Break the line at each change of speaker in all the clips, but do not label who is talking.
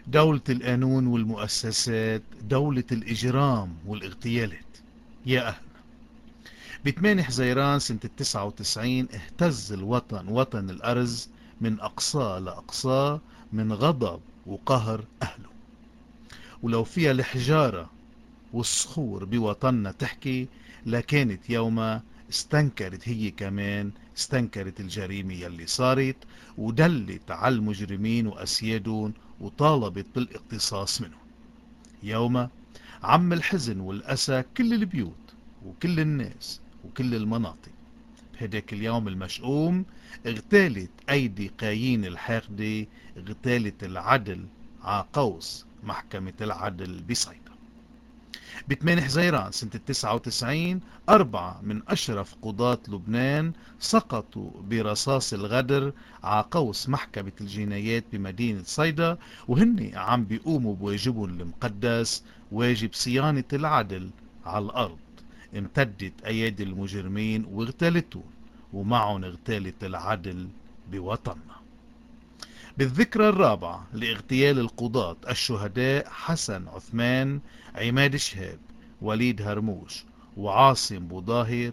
دولة القانون والمؤسسات، دولة الإجرام والاغتيالات. يا أهل، ب 8 حزيران سنة 99 اهتز الوطن، وطن الأرز، من أقصاه لأقصاه من غضب وقهر أهله. ولو فيها الحجارة والصخور بوطننا تحكي، لكانت يوما استنكرت، هي كمان استنكرت الجريمة يلي صارت، ودلت على المجرمين وأسيادهم وطالبت بالاقتصاص منهم. يوما عم الحزن والأسى كل البيوت وكل الناس وكل المناطق. بهداك اليوم المشؤوم اغتالت أيدي قايين الحاقدة، اغتالت العدل عقوس محكمة العدل بصيدا. ب 8 حزيران سنة 99 4 من أشرف قضاة لبنان سقطوا برصاص الغدر عقوس محكمة الجنايات بمدينة صيدا، وهن عم بيقوموا بواجبهم المقدس، واجب صيانة العدل على الأرض. امتدت أيادي المجرمين واغتالتهم، ومعهم اغتالت العدل بوطننا. بالذكرى الرابعة لاغتيال القضاة الشهداء حسن عثمان، عماد شهاب، وليد هرموش، وعاصم بوظاهر،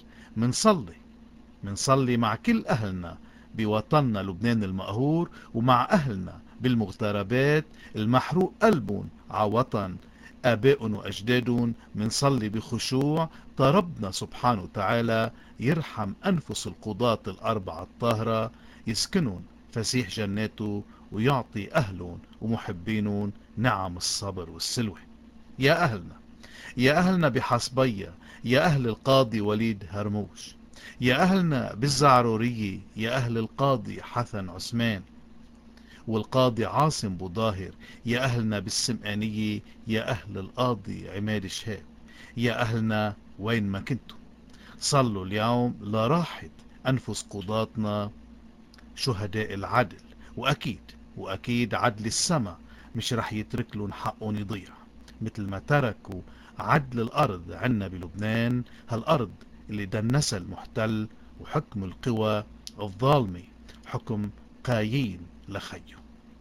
منصلي مع كل أهلنا بوطننا لبنان المقهور، ومع أهلنا بالمغتربات المحروق قلبهم ع وطن آبائهم وأجدادهم. منصلي بخشوع ربنا سبحانه وتعالى يرحم أنفس القضاة الأربعة الطاهرة، يسكنون فسيح جناته، ويعطي أهلهم ومحبينهم نعم الصبر والسلوى. يا أهلنا، يا أهلنا بحصبية، يا أهل القاضي وليد هرموش، يا أهلنا بالزعرورية، يا أهل القاضي حسن عثمان والقاضي عاصم بوظاهر، يا أهلنا بالسمقانية، يا أهل القاضي عماد شهاب. يا أهلنا وين ما كنتم، صلوا اليوم لراحة أنفس قضاتنا شهداء العدل. وأكيد وأكيد عدل السما مش رح يترك لهم حقهم يضيع، مثل ما تركوا عدل الأرض عنا بلبنان، هالأرض اللي دنسها المحتل وحكم القوى الظالمة، حكم قايين لخيه.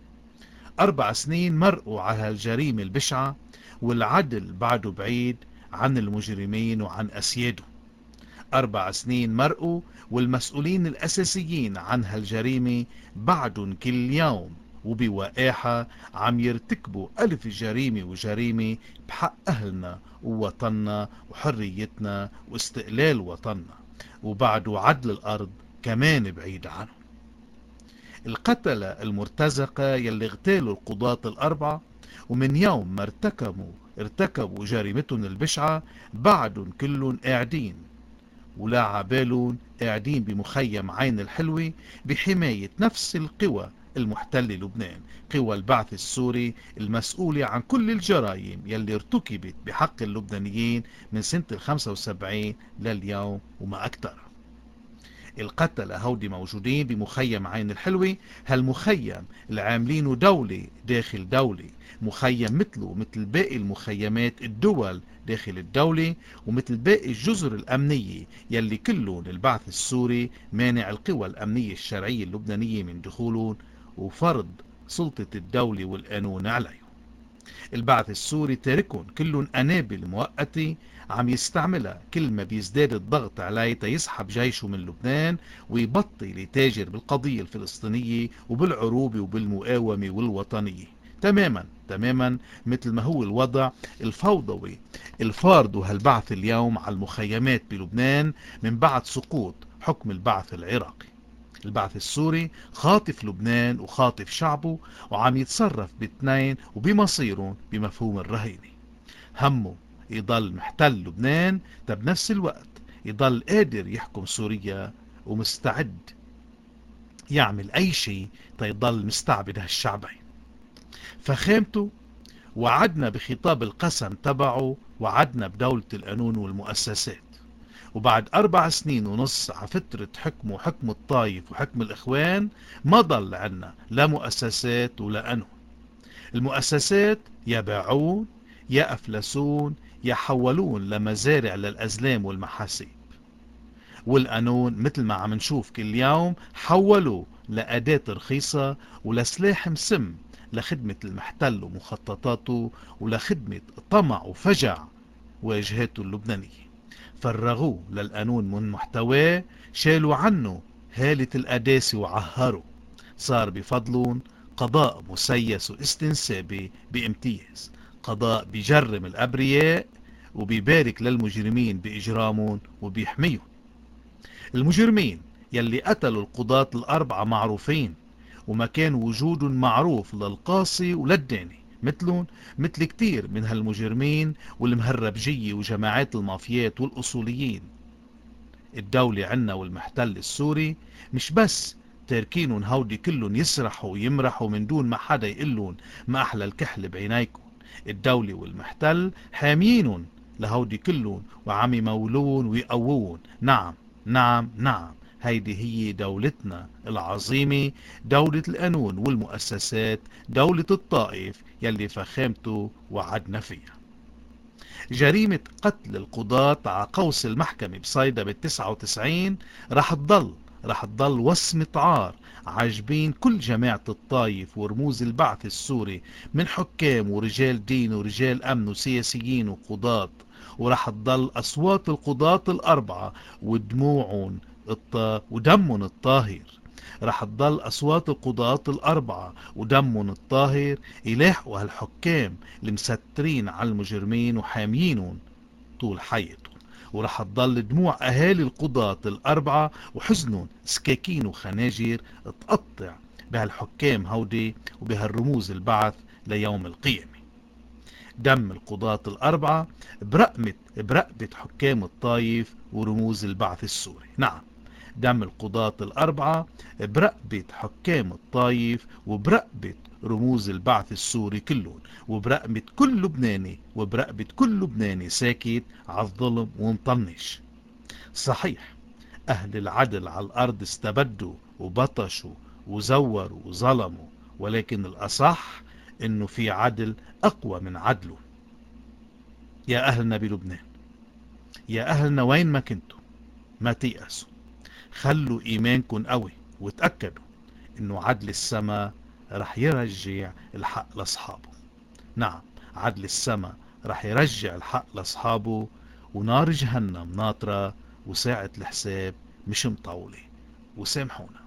4 سنين مرقوا على هالجريمة البشعة، والعدل بعده بعيد عن المجرمين وعن أسيادهم. 4 سنين مرقوا، والمسؤولين الأساسيين عن هالجريمة بعدن كل يوم وبوقاحة عم يرتكبوا ألف جريمة وجريمة بحق أهلنا ووطننا وحريتنا واستقلال وطننا، وبعدوا عدل الأرض كمان بعيد عنهم. القتلة المرتزقة يلي اغتالوا القضاة الأربعة، ومن يوم ما ارتكبوا جريمتهم البشعة بعدن كلهم قاعدين، ولا عبالون قاعدين بمخيم عين الحلوة بحماية نفس القوى المحتلة لبنان، قوى البعث السوري المسؤولة عن كل الجرائم يلي ارتكبت بحق اللبنانيين من سنة 75 لليوم وما أكثر. القتلة هودي موجودين بمخيم عين الحلوة، هالمخيم العاملينه دولة داخل دولة، مخيم مثله مثل باقي المخيمات الدول داخل الدولة، ومثل باقي الجزر الأمنية يلي كلهم البعث السوري مانع القوى الأمنية الشرعية اللبنانية من دخولهم وفرض سلطة الدولة والقانون عليهم. البعث السوري تاركهم كلهم أنابل مؤقتة عم يستعملها كل ما بيزداد الضغط عليه تيسحب جيشه من لبنان ويبطل يتاجر بالقضية الفلسطينية وبالعروبة وبالمقاومة والوطنية. تماما مثل ما هو الوضع الفوضوي الفارض هالبعث اليوم على المخيمات بلبنان من بعد سقوط حكم البعث العراقي. البعث السوري خاطف لبنان وخاطف شعبه، وعم يتصرف باثنين وبمصيرهم بمفهوم الرهينة. همه يضل محتل لبنان، بنفس الوقت يضل قادر يحكم سوريا ومستعد يعمل أي شيء تيضل مستعبد هالشعبين. فخامته وعدنا بخطاب القسم تبعه، وعدنا بدولة القانون والمؤسسات. وبعد 4 سنين ونص على فترة حكمه، حكم الطايف وحكم الإخوان، ما ضل عنا لا مؤسسات ولا قانون. المؤسسات يا باعون يا أفلسون يا حولون لمزارع للأزلام والمحاسيب، والقانون مثل ما عم نشوف كل يوم حولوه لأداة رخيصة ولسلاح مسم لخدمة المحتل ومخططاته، ولخدمة طمع وفجع واجهاته اللبنانية. فرغوه للقانون من محتواه، شالوا عنه هالة القداسة وعهروا. صار بفضلون قضاء مسيس واستنسابي بامتياز، قضاء بيجرم الأبرياء وبيبارك للمجرمين بإجرامهم وبيحميهم. المجرمين يلي قتلوا القضاة الأربعة معروفين، وما كان وجودهم معروف للقاصي وللداني، مثل كتير من هالمجرمين والمهربجية وجماعات المافيات والأصوليين. الدولة عنا والمحتل السوري مش بس تاركينهم هودي كلهم يسرحوا ويمرحوا من دون ما حدا يقلون ما أحلى الكحل بعينيكم. الدولة والمحتل حامينهم لهودي كلهم وعم يمولون ويقوون. نعم نعم نعم، هيدي هي دولتنا العظيمة، دولة القانون والمؤسسات، دولة الطائف يلي فخامته وعدنا فيها. جريمة قتل القضاة على قوس المحكمة بصيدا بال99 رح تضل وصمة عار عاجبين كل جماعة الطايف ورموز البعث السوري من حكام ورجال دين ورجال أمن وسياسيين وقضاة. ورح تضل أصوات القضاة الأربعة ودموعهم ودمهم الطاهر. رح تضل أصوات القضاة الأربعة ودمهم الطاهر يلاحقوا هالحكام المسترين على المجرمين وحاميينهم طول حياتهم. ورح تضل دموع أهالي القضاة الأربعة وحزنهم سكاكين وخناجر تقطع بهالحكام هودي وبهالرموز البعث ليوم القيامة. دم القضاة الأربعة برقبة حكام الطايف ورموز البعث السوري. نعم، دم القضاة الأربعة برقبة حكام الطايف وبرقبة رموز البعث السوري كلهم، وبرقبة كل لبناني، وبرقبة كل لبناني ساكت على الظلم ومطنش. صحيح أهل العدل على الأرض استبدوا وبطشوا وزوروا وظلموا، ولكن الأصح إنه في عدل أقوى من عدله. يا أهلنا بلبنان، يا أهلنا وين ما كنتوا، ما تيأسوا، خلوا إيمانكم قوي، وتأكدوا إنه عدل السما رح يرجع الحق لأصحابه. نعم، عدل السما رح يرجع الحق لأصحابه، ونار جهنم ناطرة، وساعة الحساب مش مطولة. وسامحونا.